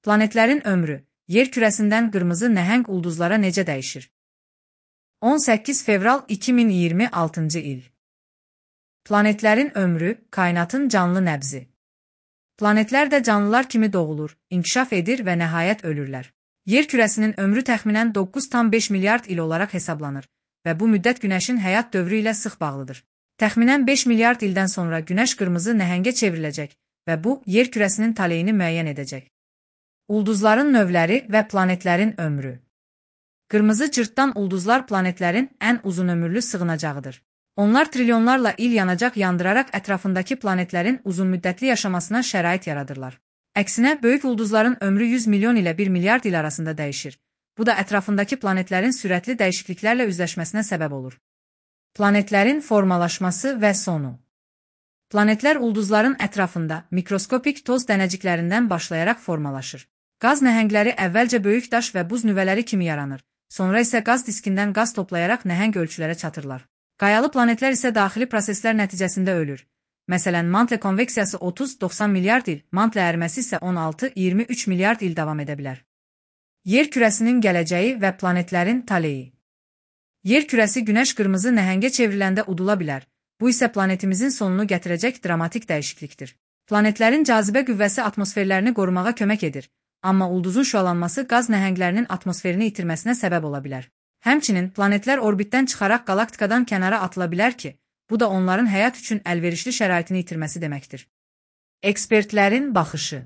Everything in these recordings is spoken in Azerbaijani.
Planetlərin ömrü, yer kürəsindən qırmızı nəhəng ulduzlara necə dəyişir? 18 fevral 2026-cı il. Planetlərin ömrü, kainatın canlı nəbzi. Planetlər də canlılar kimi doğulur, inkişaf edir və nəhayət ölürlər. Yer kürəsinin ömrü təxminən 9,5 milyard il olaraq hesablanır və bu müddət Günəşin həyat dövrü ilə sıx bağlıdır. Təxminən 5 milyard ildən sonra Günəş qırmızı nəhəngə çevriləcək və bu, yer kürəsinin taleyini müəyyən edəcək. Ulduzların növləri və planetlərin ömrü. Qırmızı cırtdan ulduzlar planetlərin ən uzunömürlü sığınacağıdır. Onlar trilyonlarla il yanacaq yandıraraq ətrafındakı planetlərin uzunmüddətli yaşamasına şərait yaradırlar. Əksinə, böyük ulduzların ömrü 100 milyon ilə 1 milyard il arasında dəyişir. Bu da ətrafındakı planetlərin sürətli dəyişikliklərlə üzləşməsinə səbəb olur. Planetlərin formalaşması və sonu. Planetlər ulduzların ətrafında mikroskopik toz dənəciklərindən başlayaraq formalaşır. Qaz nəhəngləri əvvəlcə böyük daş və buz nüvələri kimi yaranır, sonra isə qaz diskindən qaz toplayaraq nəhəng ölçülərə çatırlar. Qayalı planetlər isə daxili proseslər nəticəsində ölür. Məsələn, Mantle konveksiyası 30-90 milyard il, Mantle əriməsi isə 16-23 milyard il davam edə bilər. Yer kürəsinin gələcəyi və planetlərin taleyi. Yer kürəsi Günəş qırmızı nəhəngə çevriləndə udula bilər. Bu isə planetimizin sonunu gətirəcək dramatik dəyişiklikdir. Planetlərin cazibə qüvvəsi atmosferlərini qorumağa kömək edir, amma ulduzun şüalanması qaz nəhənglərinin atmosferini itirməsinə səbəb ola bilər. Həmçinin, planetlər orbitdən çıxaraq qalaktikadan kənara atıla bilər ki, bu da onların həyat üçün əlverişli şəraitini itirməsi deməkdir. Ekspertlərin baxışı.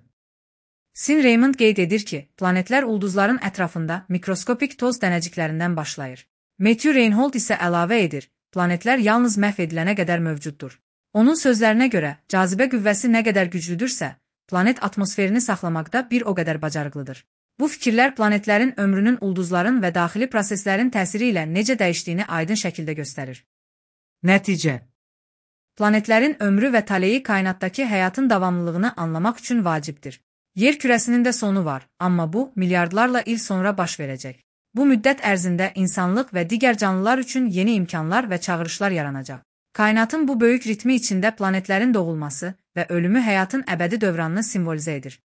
Sin Raymond qeyd edir ki, planetlər ulduzların ətrafında mikroskopik toz dənəciklərindən başlayır. Matthew Reinhold isə əlavə edir, planetlər yalnız məhv edilənə qədər mövcuddur. Onun sözlərinə görə, cazibə qüvvəsi nə qədər güclüdürsə, planet atmosferini saxlamaqda bir o qədər bacarıqlıdır. Bu fikirlər planetlərin ömrünün ulduzların və daxili proseslərin təsiri ilə necə dəyişdiyini aydın şəkildə göstərir. Nəticə. Planetlərin ömrü və taleyi kainatdakı həyatın davamlılığını anlamaq üçün vacibdir. Yer kürəsinin də sonu var, amma bu, milyardlarla il sonra baş verəcək. Bu müddət ərzində insanlıq və digər canlılar üçün yeni imkanlar və çağırışlar yaranacaq. Kainatın bu böyük ritmi içində planetlərin doğulması və ölümü həyatın əbədi dövranını simvolizə edir.